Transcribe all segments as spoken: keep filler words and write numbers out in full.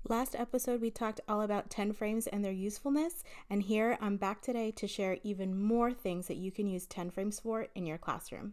Last episode, we talked all about ten frames and their usefulness, and here I'm back today to share even more things that you can use ten frames for in your classroom.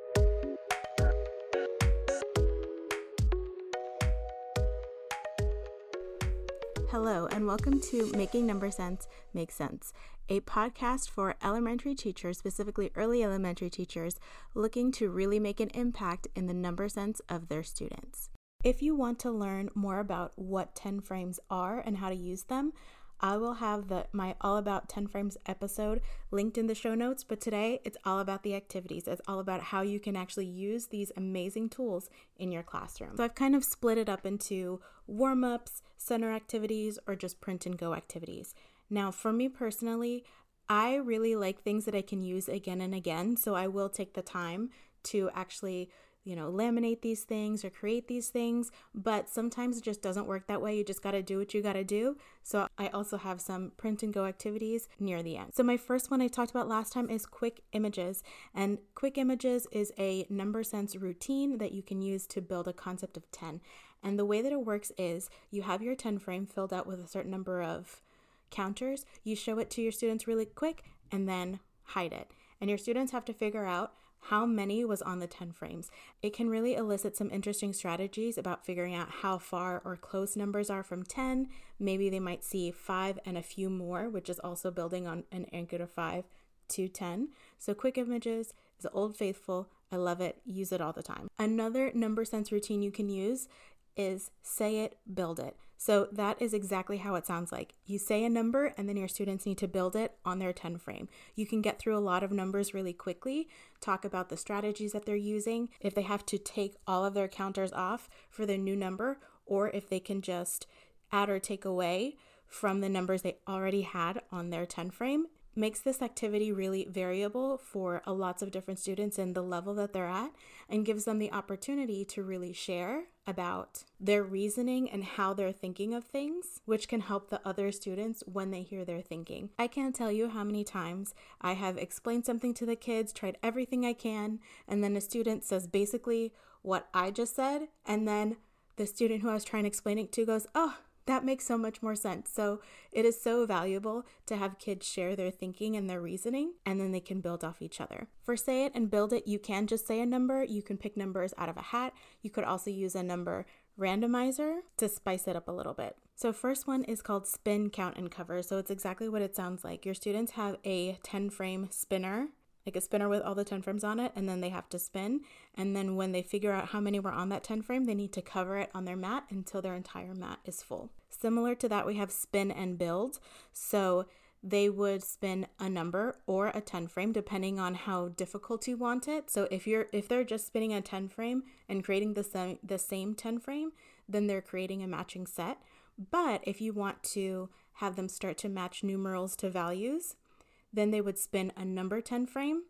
Hello, and welcome to Making Number Sense Make Sense, a podcast for elementary teachers, specifically early elementary teachers, looking to really make an impact in the number sense of their students. If you want to learn more about what ten frames are and how to use them, I will have the my All About ten Frames episode linked in the show notes, but today it's all about the activities. It's all about how you can actually use these amazing tools in your classroom. So I've kind of split it up into warm-ups, center activities, or just print and go activities. Now, for me personally, I really like things that I can use again and again, so I will take the time to actually you know, laminate these things or create these things, but sometimes it just doesn't work that way. You just got to do what you got to do. So I also have some print and go activities near the end. So my first one I talked about last time is Quick Images, and Quick Images is a number sense routine that you can use to build a concept of ten. And the way that it works is you have your ten frame filled out with a certain number of counters. You show it to your students really quick and then hide it. And your students have to figure out how many was on the ten frames. It can really elicit some interesting strategies about figuring out how far or close numbers are from ten. Maybe they might see five and a few more, which is also building on an anchor to five to ten. So Quick Images is old faithful. I love it. Use it all the time. Another number sense routine you can use is say it, build it. So that is exactly how it sounds like. You say a number and then your students need to build it on their ten frame. You can get through a lot of numbers really quickly, talk about the strategies that they're using, if they have to take all of their counters off for their new number, or if they can just add or take away from the numbers they already had on their ten frame. Makes this activity really variable for a lots of different students in the level that they're at, and gives them the opportunity to really share about their reasoning and how they're thinking of things, which can help the other students when they hear their thinking. I can't tell you how many times I have explained something to the kids, tried everything I can, and then a student says basically what I just said, and then the student who I was trying to explain it to goes, "Oh, that makes so much more sense." So it is so valuable to have kids share their thinking and their reasoning, and then they can build off each other. For Say It and Build It, you can just say a number. You can pick numbers out of a hat. You could also use a number randomizer to spice it up a little bit. So first one is called Spin, Count, and Cover. So it's exactly what it sounds like. Your students have a ten frame spinner, like a spinner with all the ten frames on it, and then they have to spin. And then when they figure out how many were on that ten frame, they need to cover it on their mat until their entire mat is full. Similar to that, we have Spin and Build. So they would spin a number or a ten frame depending on how difficult you want it. So if you're if they're just spinning a ten frame and creating the same the same ten frame, then they're creating a matching set. But if you want to have them start to match numerals to values, then they would spin a number ten frame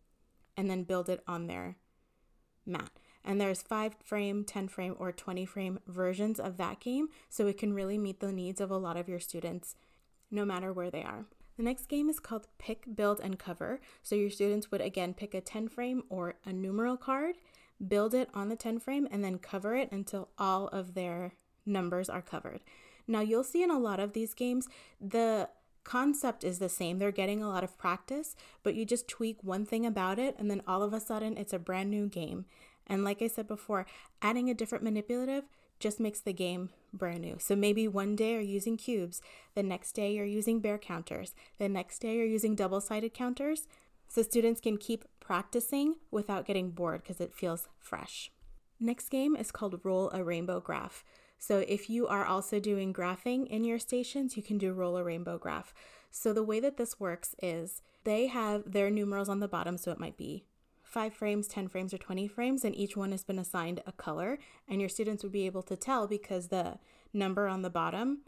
and then build it on their mat. And there's five frame, ten frame, or twenty frame versions of that game, so it can really meet the needs of a lot of your students, no matter where they are. The next game is called Pick, Build, and Cover. So your students would again pick a ten frame or a numeral card, build it on the ten frame, and then cover it until all of their numbers are covered. Now you'll see in a lot of these games, the concept is the same. They're getting a lot of practice, but you just tweak one thing about it, and then all of a sudden it's a brand new game. And like I said before, adding a different manipulative just makes the game brand new. So maybe one day you're using cubes, the next day you're using bear counters, the next day you're using double-sided counters, so students can keep practicing without getting bored because it feels fresh. Next game is called Roll a Rainbow Graph. So if you are also doing graphing in your stations, you can do Roll a Rainbow Graph. So the way that this works is they have their numerals on the bottom, so it might be five frames, ten frames, or twenty frames, and each one has been assigned a color, and your students would be able to tell because the number on the bottom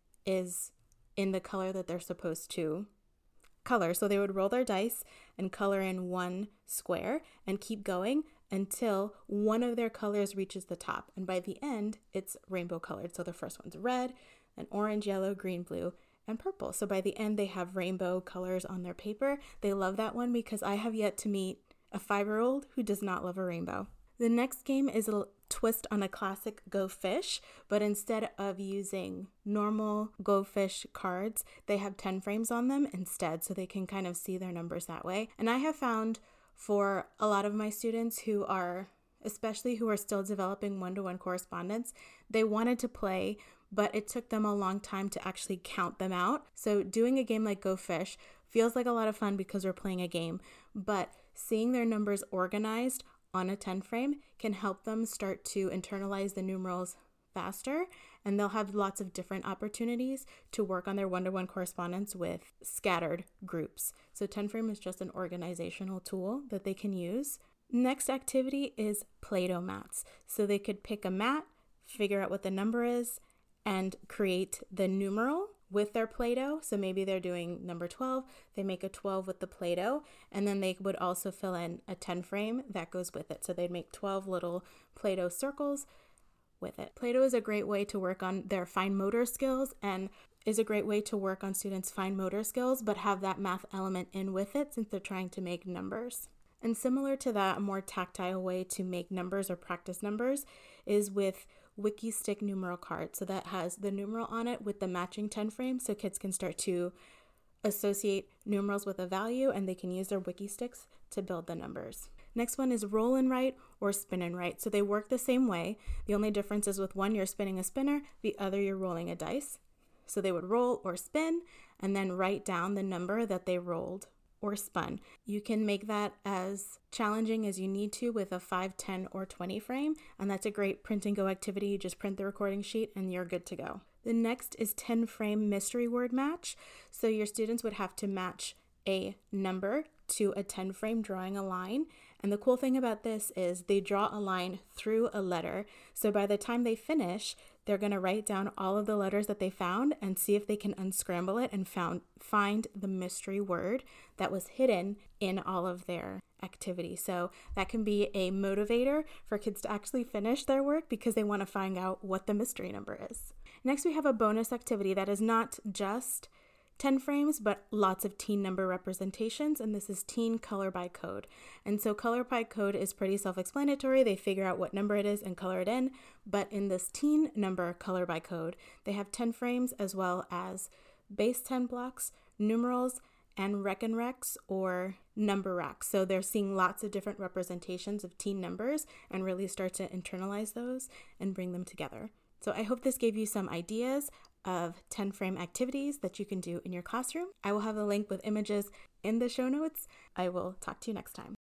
is in the color that they're supposed to color. So they would roll their dice and color in one square and keep going until one of their colors reaches the top. And by the end, it's rainbow colored. So the first one's red, then orange, yellow, green, blue, and purple. So by the end, they have rainbow colors on their paper. They love that one because I have yet to meet a five-year-old who does not love a rainbow. The next game is twist on a classic Go Fish, but instead of using normal Go Fish cards, they have ten frames on them instead, so they can kind of see their numbers that way. And I have found for a lot of my students who are, especially who are still developing one-to-one correspondence, they wanted to play, but it took them a long time to actually count them out. So doing a game like Go Fish feels like a lot of fun because we're playing a game, but seeing their numbers organized on a ten frame can help them start to internalize the numerals faster, and they'll have lots of different opportunities to work on their one-to-one correspondence with scattered groups. So ten frame is just an organizational tool that they can use. Next activity is Play-Doh mats. So they could pick a mat, figure out what the number is, and create the numeral with their Play-Doh. So maybe they're doing number twelve, they make a twelve with the Play-Doh, and then they would also fill in a ten frame that goes with it. So they'd make twelve little Play-Doh circles with it. Play-Doh is a great way to work on their fine motor skills and is a great way to work on students' fine motor skills, but have that math element in with it since they're trying to make numbers. And similar to that, a more tactile way to make numbers or practice numbers is with WikiStick numeral card. So that has the numeral on it with the matching ten frame, so kids can start to associate numerals with a value and they can use their WikiSticks to build the numbers. Next one is roll and write or spin and write. So they work the same way. The only difference is with one, you're spinning a spinner, the other, you're rolling a dice. So they would roll or spin and then write down the number that they rolled or spun. You can make that as challenging as you need to with a five, ten, or twenty frame, and that's a great print and go activity. You just print the recording sheet and you're good to go. The next is ten frame mystery word match. So your students would have to match a number to a ten frame drawing a line. And the cool thing about this is they draw a line through a letter. So by the time they finish, they're going to write down all of the letters that they found and see if they can unscramble it and found, find the mystery word that was hidden in all of their activity. So that can be a motivator for kids to actually finish their work because they want to find out what the mystery number is. Next, we have a bonus activity that is not just ten frames, but lots of teen number representations, and this is teen color by code. And so color by code is pretty self-explanatory. They figure out what number it is and color it in, but in this teen number color by code, they have ten frames as well as base ten blocks, numerals, and rec and recs or number racks. So they're seeing lots of different representations of teen numbers and really start to internalize those and bring them together. So I hope this gave you some ideas of ten frame activities that you can do in your classroom. I will have a link with images in the show notes. I will talk to you next time.